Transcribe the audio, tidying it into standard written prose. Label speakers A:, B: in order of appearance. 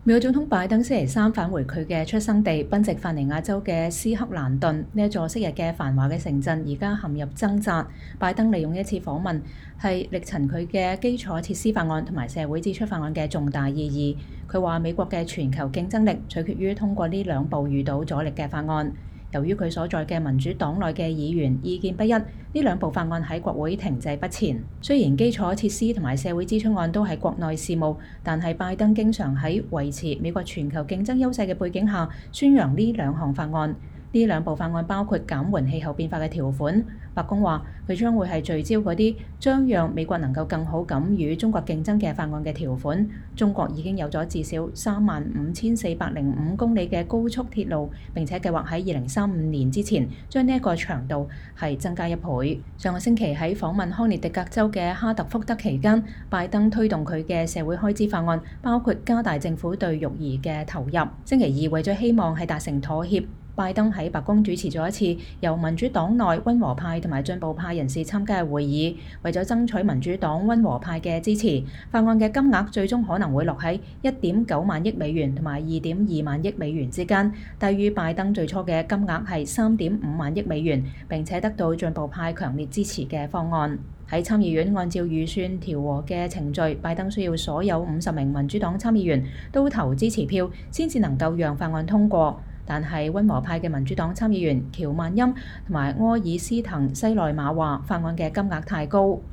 A: 美國總統拜登星期三返回佢嘅出生地賓夕法尼亞州嘅斯克蘭頓，呢一座昔日嘅繁華嘅城鎮，而家陷入掙扎。拜登利用一次訪問係力陳佢嘅基礎設施法案同埋社會支出法案嘅重大意義。佢話美國嘅全球競爭力取決於通過呢兩部遇到阻力嘅法案。由於佢所在嘅民主黨內嘅議員意見不一，呢兩部法案喺國會停滯不前。雖然基礎設施同埋社會支出案都係國內事務，但係拜登經常喺維持美國全球競爭優勢嘅背景下宣揚呢兩項法案。呢兩部法案包括減緩氣候變化嘅條款。白宮話佢將會係聚焦嗰啲將讓美國能夠更好咁與中國競爭嘅法案嘅條款。中國已經有咗至少35,405公里嘅高速鐵路，並且計劃喺2035年之前將呢一個長度係增加1倍。上個星期喺訪問康涅狄格州嘅哈特福德期間，拜登推動佢嘅社會開支法案，包括加大政府對育兒嘅投入。星期二為咗希望係達成妥協，拜登喺白宮主持咗一次由民主黨內溫和派同埋進步派人士參加嘅會議，為咗爭取民主黨溫和派嘅支持，法案嘅金額最終可能會落喺1.9萬億美元同埋2.2萬億美元之間，低於拜登最初嘅金額係3.5萬億美元，並且得到進步派強烈支持嘅方案。喺參議院按照預算調和嘅程序，拜登需要所有50名民主黨參議員都投支持票，先至能夠讓法案通過。但係溫和派嘅民主黨參議員喬曼欽同埋柯爾斯滕西內馬話法案嘅金額太高。